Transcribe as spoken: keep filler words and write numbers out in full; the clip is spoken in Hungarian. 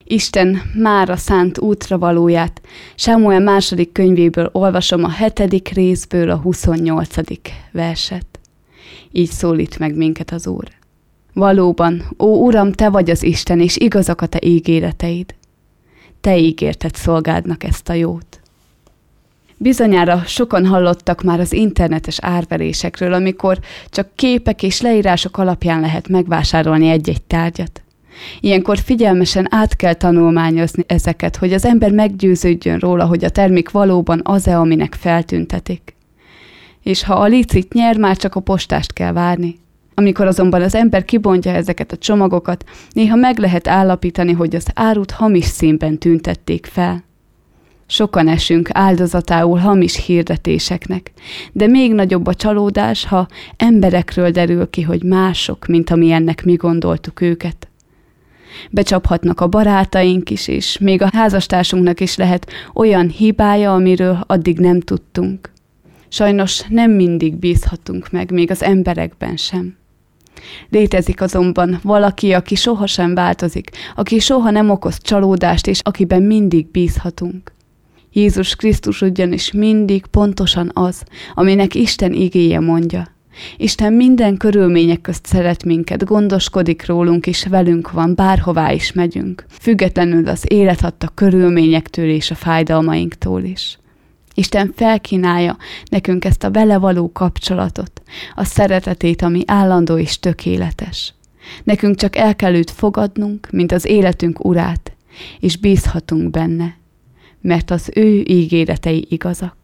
Isten mára szánt útravalóját Sámuel második könyvéből olvasom a hetedik részből a huszonnyolcadik verset. Így szólít meg minket az Úr. Valóban, ó Uram, te vagy az Isten, és igazak a te ígéreteid. Te ígérted szolgádnak ezt a jót. Bizonyára sokan hallottak már az internetes árverésekről, amikor csak képek és leírások alapján lehet megvásárolni egy-egy tárgyat. Ilyenkor figyelmesen át kell tanulmányozni ezeket, hogy az ember meggyőződjön róla, hogy a termék valóban az-e, aminek feltüntetik. És ha a licit nyer, már csak a postást kell várni. Amikor azonban az ember kibontja ezeket a csomagokat, néha meg lehet állapítani, hogy az árut hamis színben tüntették fel. Sokan esünk áldozatául hamis hirdetéseknek, de még nagyobb a csalódás, ha emberekről derül ki, hogy mások, mint amilyennek mi gondoltuk őket. Becsaphatnak a barátaink is, és még a házastársunknak is lehet olyan hibája, amiről addig nem tudtunk. Sajnos nem mindig bízhatunk meg, még az emberekben sem. Létezik azonban valaki, aki sohasem változik, aki soha nem okoz csalódást, és akiben mindig bízhatunk. Jézus Krisztus ugyanis mindig pontosan az, aminek Isten igéje mondja. Isten minden körülmények közt szeret minket, gondoskodik rólunk, és velünk van, bárhová is megyünk, függetlenül az élet adta körülményektől és a fájdalmainktól is. Isten felkínálja nekünk ezt a vele való kapcsolatot, a szeretetét, ami állandó és tökéletes. Nekünk csak el kell őt fogadnunk, mint az életünk urát, és bízhatunk benne, mert az ő ígéretei igazak.